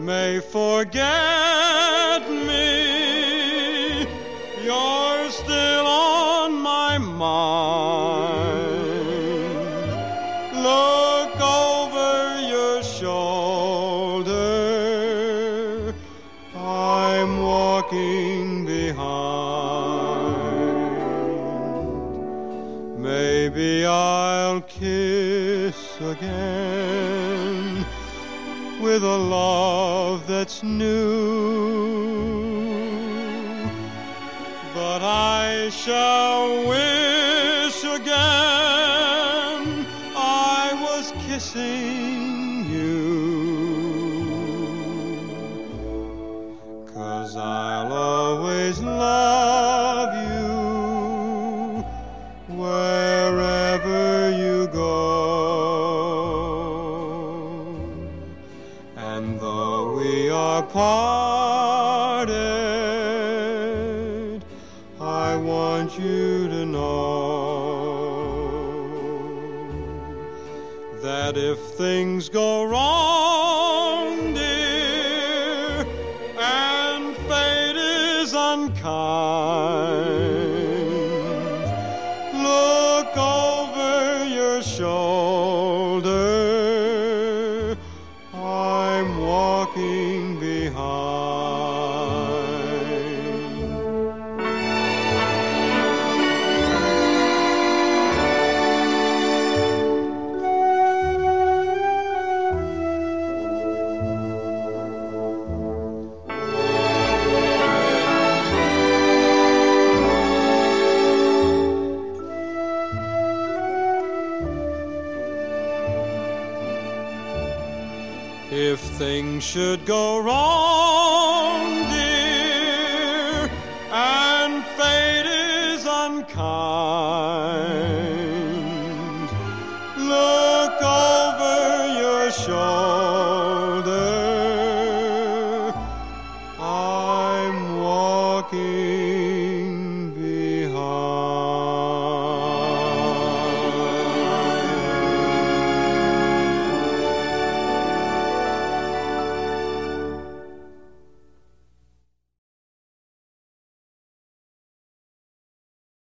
may forget me, you're still on my mind. Look over your shoulder, I'm walking behind. Maybe I'll kiss again with a love that's new, but I shall wish again I was kissing you, 'cause I'll always love you wherever you go. And though we are parted, I want you to know that if things go wrong, dear, and fate is unkind, look over your shoulder, I'm walking behind. If things should go wrong, dear, and fate is unkind, look over your shoulder,